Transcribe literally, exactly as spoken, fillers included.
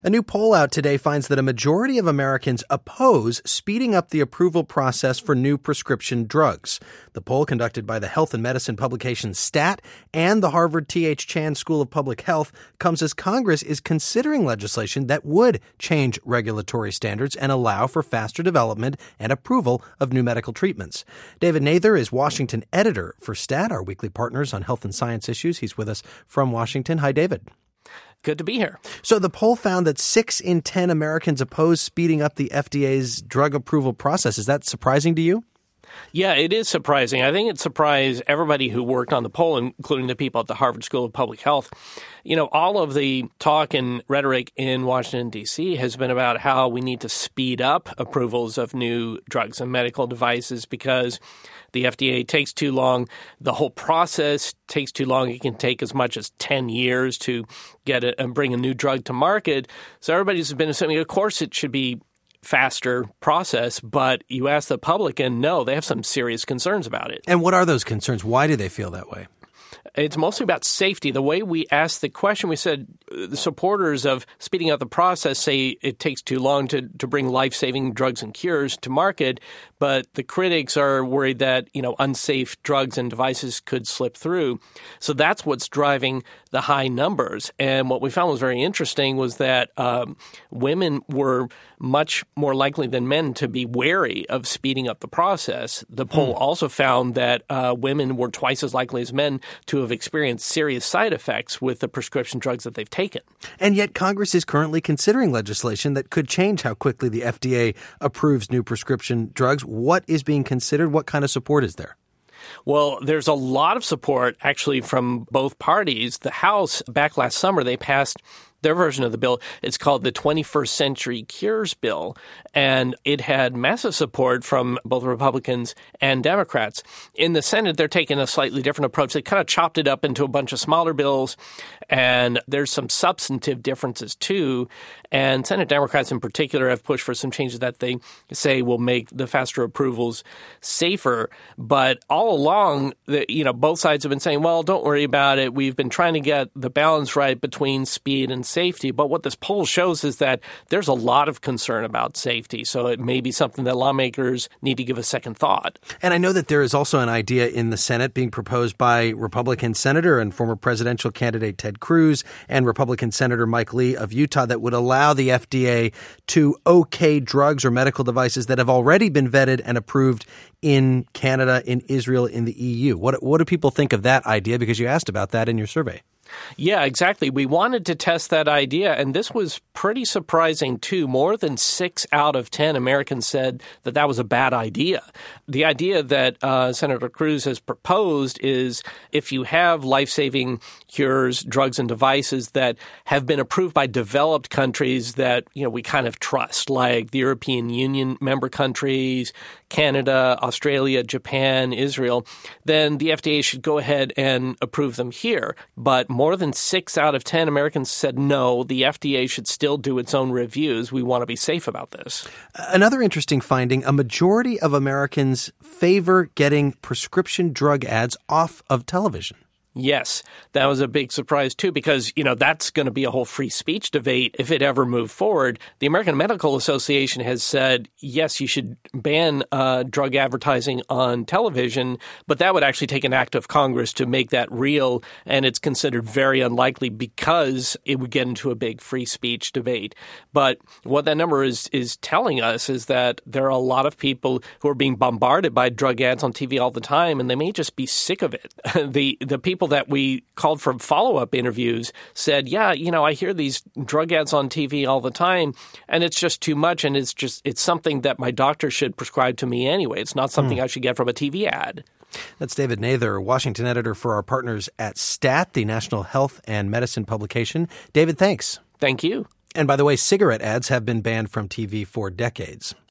A new poll out today finds that a majority of Americans oppose speeding up the approval process for new prescription drugs. The poll, conducted by the health and medicine publication STAT and the Harvard T H Chan School of Public Health, comes as Congress is considering legislation that would change regulatory standards and allow for faster development and approval of new medical treatments. David Nather is Washington editor for STAT, our weekly partners on health and science issues. He's with us from Washington. Hi, David. Good to be here. So the poll found that six in ten Americans oppose speeding up the F D A's drug approval process. Is that surprising to you? Yeah, it is surprising. I think it surprised everybody who worked on the poll, including the people at the Harvard School of Public Health. You know, all of the talk and rhetoric in Washington, D C has been about how we need to speed up approvals of new drugs and medical devices because the F D A takes too long. The whole process takes too long. It can take as much as ten years to get it and bring a new drug to market. So everybody's been assuming, of course, it should be faster process, but you ask the public and no, they have some serious concerns about it. And what are those concerns? Why do they feel that way? It's mostly about safety. The way we asked the question, we said the supporters of speeding up the process say it takes too long to, to bring life-saving drugs and cures to market, but the critics are worried that, you know, unsafe drugs and devices could slip through. So that's what's driving the high numbers. And what we found was very interesting was that um, women were much more likely than men to be wary of speeding up the process. The poll hmm. also found that uh, women were twice as likely as men to have experienced serious side effects with the prescription drugs that they've taken. And yet Congress is currently considering legislation that could change how quickly the F D A approves new prescription drugs. What is being considered? What kind of support is there? Well, there's a lot of support actually from both parties. The House, back last summer, they passed their version of the bill. It's called the twenty-first Century Cures Bill, and it had massive support from both Republicans and Democrats. In the Senate, they're taking a slightly different approach. They kind of chopped it up into a bunch of smaller bills, and there's some substantive differences too. And Senate Democrats in particular have pushed for some changes that they say will make the faster approvals safer. But all along, the, you know, both sides have been saying, well, don't worry about it. We've been trying to get the balance right between speed and safety. But what this poll shows is that there's a lot of concern about safety. So it may be something that lawmakers need to give a second thought. And I know that there is also an idea in the Senate being proposed by Republican Senator and former presidential candidate Ted Cruz and Republican Senator Mike Lee of Utah that would allow the F D A to okay drugs or medical devices that have already been vetted and approved in Canada, in Israel, in the E U. What, what do people think of that idea? Because you asked about that in your survey. Yeah, exactly. We wanted to test that idea, and this was pretty surprising, too. More than six out of ten Americans said that that was a bad idea. The idea that uh, Senator Cruz has proposed is if you have life-saving cures, drugs, and devices that have been approved by developed countries that, you know, we kind of trust, like the European Union member countries, Canada, Australia, Japan, Israel, then the F D A should go ahead and approve them here. But more than six out of ten Americans said no, the F D A should still do its own reviews. We want to be safe about this. Another interesting finding, a majority of Americans favor getting prescription drug ads off of television. Yes, that was a big surprise, too, because, you know, that's going to be a whole free speech debate if it ever moved forward. The American Medical Association has said, yes, you should ban uh, drug advertising on television, but that would actually take an act of Congress to make that real, and it's considered very unlikely because it would get into a big free speech debate. But what that number is is telling us is that there are a lot of people who are being bombarded by drug ads on T V all the time, and they may just be sick of it. the the people that we called for follow-up interviews said, yeah, you know, I hear these drug ads on T V all the time, and it's just too much, and it's just it's something that my doctor should prescribe to me anyway. It's not something mm. I should get from a T V ad. That's David Nather, Washington editor for our partners at STAT, the National Health and Medicine publication. David, thanks. Thank you. And by the way, cigarette ads have been banned from T V for decades.